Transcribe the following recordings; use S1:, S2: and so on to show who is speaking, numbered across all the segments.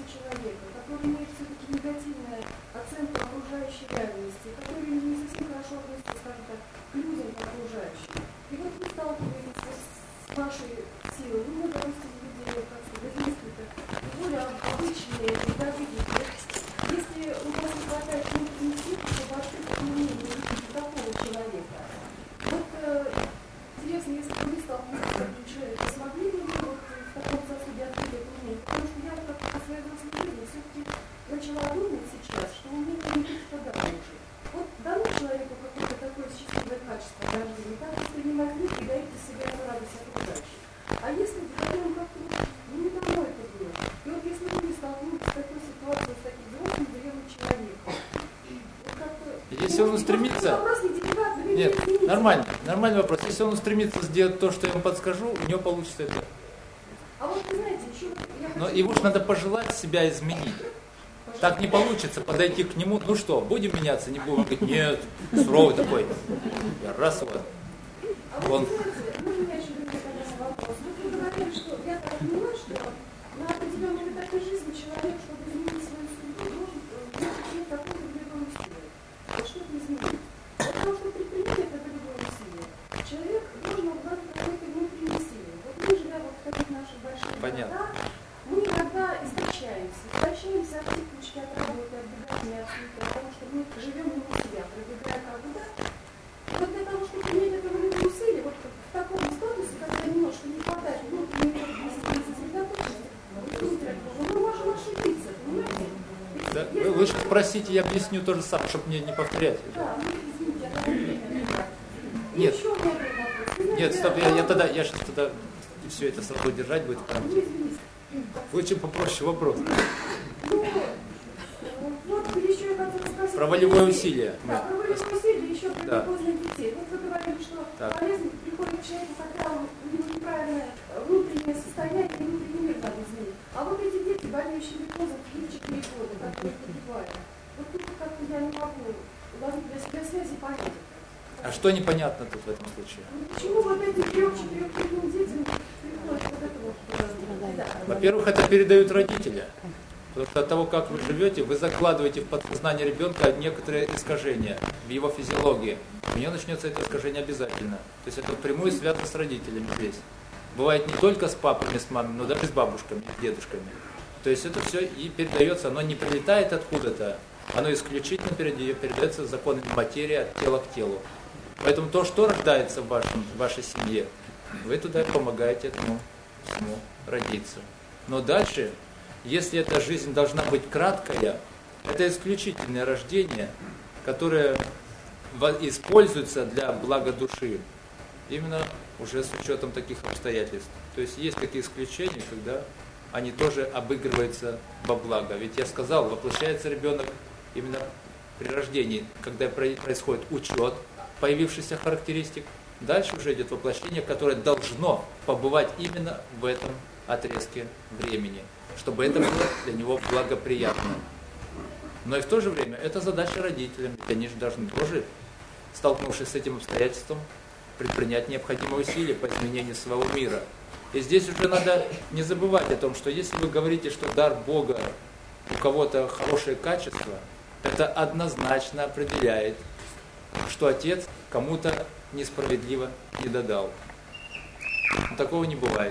S1: человека, который имеет все-таки негативную оценку окружающей реальности, который не совсем хорошо относится, скажем так, к людям окружающим. И вот вы сталкиваетесь с вашей силой, вы, допустим, видели, как сказать, несколько более обычные рядовые. Если у вас не хватает внутренней силы, чтобы открыть мнение такого человека, вот интересно, если бы вы столкнулись с таким человеком, смогли бы вы вот в таком сосуде открыть это мнение? Потому что я как по своей взрослой жизни все-таки начала думать сейчас, что у меня не предстрадало уже. Вот дано человеку какое-то такое счастливое качество рождения, так воспринимать мир и даете себе эту радость окружающих. А если вдвоем как-то не давно это было, и вот если вы не столкнулись с такой ситуацией, с таким взрослым зрелым человеком, вот как-то...
S2: Если он устремится... Нет, нормальный вопрос. Если он устремится сделать то, что я ему подскажу, у него получится это.
S1: А вот вы знаете, еще...
S2: Но его же надо пожелать себя изменить. Так не получится подойти к нему, ну что, будем меняться, не будем? Он говорит, нет, суровый такой. Я раз вот.
S1: А вот, знаете, можно я еще вопрос? Вы говорили, что я так поняла, что на определенном этапе жизни человек, чтобы изменить свою судьбу, должен иметь какое-то волевое усилие. Вот что это изменить? Для того, чтобы предпринять это волевое усилие, человек должен обладать какой-то внутренней силой. Вот мы, живя вот в таких наших больших городах, мы иногда истощаемся от текучки, от работы, от беготни, от того, что мы живем не у себя, пробегая как бы, да? Вот для того, чтобы иметь это волевое усилие, вот в таком статусе, когда немножко не хватает внутренней сосредоточенности, мы можем ошибиться, понимаете?
S2: Да, вы лучше спросите, я объясню то же самое, чтобы мне не повторять.
S1: Да, ну извините, я так время.
S2: Нет.
S1: Еще у меня вопрос.
S2: Нет, стоп, я сейчас тогда все это сразу держать будет. Очень попроще вопрос.
S1: Вот еще я хотела спросить.
S2: Про волевое усилие.
S1: Да, про волевое усилие еще про непознанных детей. Вот вы говорили, что полезно приходит к человеку, когда у него неправильное внутреннее состояние, внутренний мир надо изменить. А вот эти дети, болеющие лейкозом в 3-4 года, которые погибают, вот тут как-то я не могу ловить для себя связи и понять.
S2: А что непонятно тут в этом случае?
S1: Почему вот эти 3-4 детям приходят вот это вот?
S2: Во-первых, это передают родители. Потому что от того, как вы живете, вы закладываете в подсознание ребенка некоторые искажения в его физиологии. У него начнется это искажение обязательно. То есть это впрямую связано с родителями здесь. Бывает не только с папами, с мамами, но даже с бабушками, с дедушками. То есть это все и передается, оно не прилетает откуда-то, оно исключительно передается законами материи от тела к телу. Поэтому то, что рождается в вашей семье, вы туда помогаете этому всему родиться. Но дальше, если эта жизнь должна быть краткая, это исключительное рождение, которое используется для блага души, именно уже с учетом таких обстоятельств. То есть есть такие исключения, когда они тоже обыгрываются во благо. Ведь я сказал, воплощается ребенок именно при рождении, когда происходит учет появившихся характеристик. Дальше уже идет воплощение, которое должно побывать именно в этом отрезке времени, чтобы это было для него благоприятно. Но и в то же время это задача родителям, ведь они же должны тоже, столкнувшись с этим обстоятельством, предпринять необходимые усилия по изменению своего мира. И здесь уже надо не забывать о том, что если вы говорите, что дар Бога у кого-то хорошее качество, это однозначно определяет, что Отец кому-то несправедливо не додал. Но такого не бывает.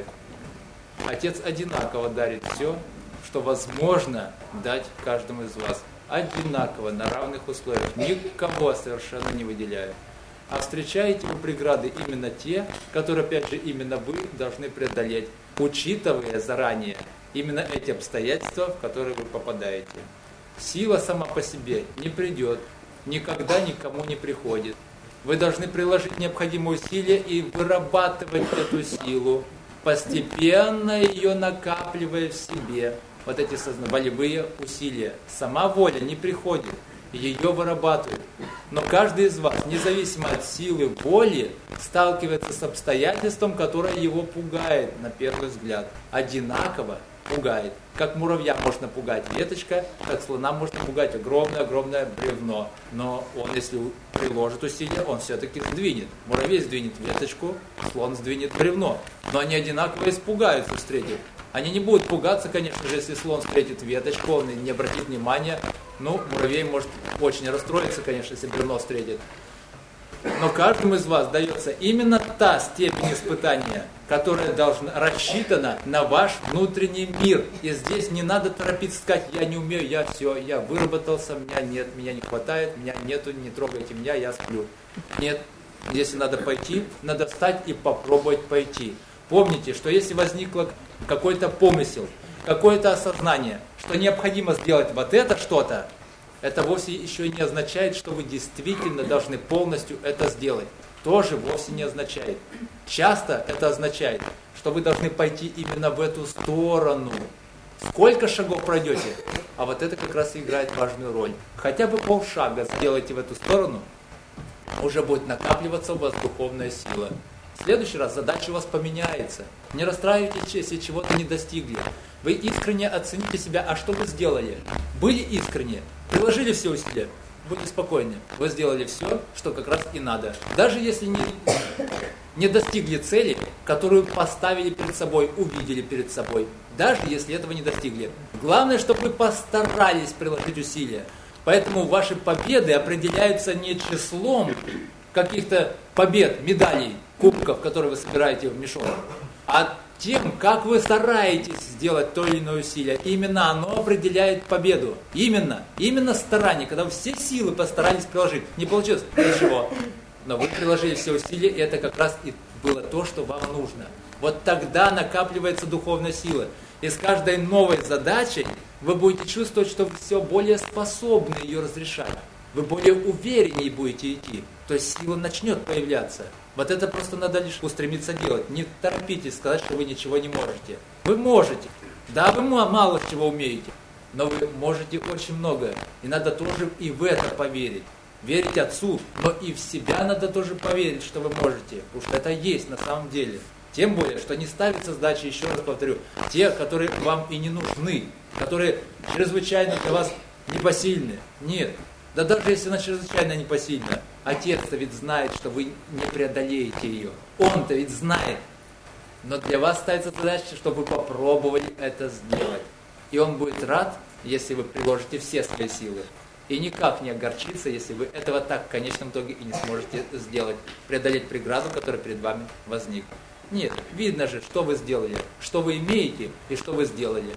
S2: Отец одинаково дарит все, что возможно дать каждому из вас. Одинаково, на равных условиях, никого совершенно не выделяя. А встречаете вы преграды именно те, которые, опять же, именно вы должны преодолеть, учитывая заранее именно эти обстоятельства, в которые вы попадаете. Сила сама по себе не придет, никогда никому не приходит. Вы должны приложить необходимые усилия и вырабатывать эту силу, постепенно ее накапливая в себе. Вот эти волевые усилия. Сама воля не приходит, ее вырабатывают. Но каждый из вас, независимо от силы воли, сталкивается с обстоятельством, которое его пугает на первый взгляд. Одинаково пугает. Как муравья можно пугать веточка, как слона можно пугать огромное-огромное бревно. Но он, если приложит усилия, он все-таки сдвинет. Муравей сдвинет веточку, слон сдвинет бревно. Но они одинаково испугаются, встретив. Они не будут пугаться, конечно же, если слон встретит веточку, он не обратит внимания. Ну, муравей может очень расстроиться, конечно, если бревно встретит. Но каждому из вас дается именно та степень испытания, которая должна рассчитана на ваш внутренний мир. И здесь не надо торопиться сказать: я не умею, я все, я выработался, меня нет, меня не хватает, меня нету, не трогайте меня, я сплю. Нет, если надо пойти, надо встать и попробовать пойти. Помните, что если возникло какой-то помысел, какое-то осознание, что необходимо сделать вот это что-то, это вовсе еще и не означает, что вы действительно должны полностью это сделать. Тоже вовсе не означает. Часто это означает, что вы должны пойти именно в эту сторону. Сколько шагов пройдете? А вот это как раз и играет важную роль. Хотя бы полшага сделайте в эту сторону, уже будет накапливаться у вас духовная сила. В следующий раз задача у вас поменяется. Не расстраивайтесь, если чего-то не достигли. Вы искренне оцените себя, а что вы сделали? Были искренне, приложили все усилия, будьте спокойны. Вы сделали все, что как раз и надо. Даже если не достигли цели, которую поставили перед собой, увидели перед собой. Даже если этого не достигли. Главное, чтобы вы постарались приложить усилия. Поэтому ваши победы определяются не числом каких-то побед, медалей, кубков, которые вы собираете в мешок, а тем, как вы стараетесь сделать то или иное усилие. Именно оно определяет победу. Именно старание, когда вы все силы постарались приложить. Не получилось? Ничего. Но вы приложили все усилия, и это как раз и было то, что вам нужно. Вот тогда накапливается духовная сила. И с каждой новой задачей вы будете чувствовать, что вы все более способны ее разрешать. Вы более увереннее будете идти. То есть сила начнет появляться. Вот это просто надо лишь устремиться делать. Не торопитесь сказать, что вы ничего не можете. Вы можете. Да, вы мало чего умеете. Но вы можете очень многое. И надо тоже и в это поверить. Верить Отцу, но и в себя надо тоже поверить, что вы можете. Потому что это есть на самом деле. Тем более, что не ставится задача, еще раз повторю, те, которые вам и не нужны, которые чрезвычайно для вас непосильны. Нет. Да даже если она чрезвычайно непосильна, Отец-то ведь знает, что вы не преодолеете ее. Он-то ведь знает. Но для вас ставится задача, чтобы вы попробовали это сделать. И Он будет рад, если вы приложите все свои силы. И никак не огорчится, если вы этого так в конечном итоге и не сможете сделать. Преодолеть преграду, которая перед вами возникла. Нет, видно же, что вы сделали, что вы имеете и что вы сделали.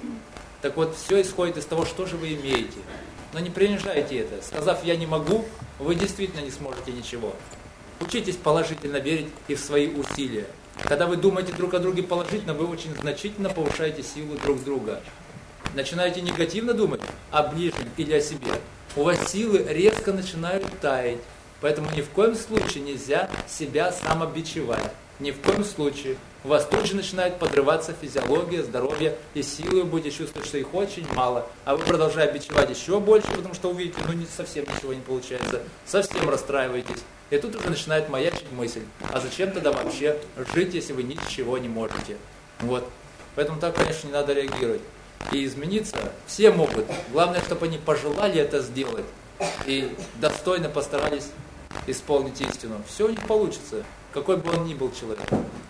S2: Так вот, все исходит из того, что же вы имеете. Но не принижайте это. Сказав «я не могу», вы действительно не сможете ничего. Учитесь положительно верить и в свои усилия. Когда вы думаете друг о друге положительно, вы очень значительно повышаете силу друг друга. Начинаете негативно думать о ближнем или о себе, у вас силы резко начинают таять. Поэтому ни в коем случае нельзя себя самобичевать. Ни в коем случае. У вас тут же начинает подрываться физиология, здоровье, и силы вы будете чувствовать, что их очень мало. А вы продолжаете бичевать еще больше, потому что увидите, не совсем ничего не получается, совсем расстраиваетесь. И тут уже начинает маячить мысль, а зачем тогда вообще жить, если вы ничего не можете? Вот. Поэтому так, конечно, не надо реагировать. И измениться все могут. Главное, чтобы они пожелали это сделать и достойно постарались исполнить истину. Все у них получится, какой бы он ни был человек.